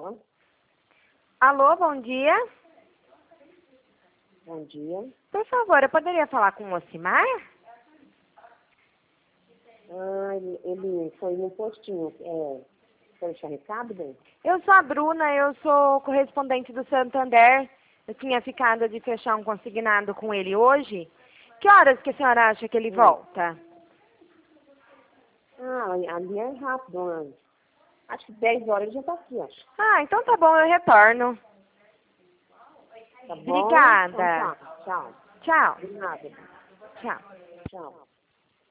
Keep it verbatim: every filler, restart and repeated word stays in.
Alô? Alô, bom dia. Bom dia. Por favor, eu poderia falar com o Ocimar? Ah, ele, ele foi no postinho. É, foi deixar recado, bem? Eu sou a Bruna, eu sou correspondente do Santander. Eu tinha ficado de fechar um consignado com ele hoje. Que horas que a senhora acha que ele Hum. volta? Ah, ali é rápido, né? Acho que dez horas já tá aqui, acho. Ah, então tá bom, eu retorno. Tá bom? Obrigada. Então tá. Tchau. Tchau. De nada. Tchau. Tchau.